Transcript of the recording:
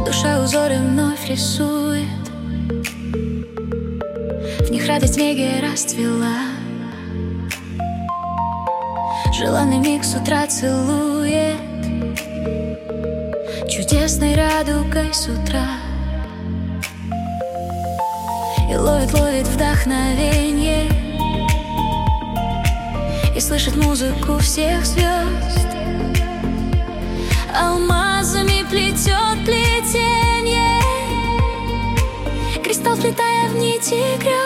Душа узоры вновь рисует, в них радость веги расцвела. Желанный миг с утра целует чудесной радугой с утра. И ловит вдохновенье, и слышит музыку всех звезд. Алмазами плетет плетенье, кристалл, сплетая в нити грез.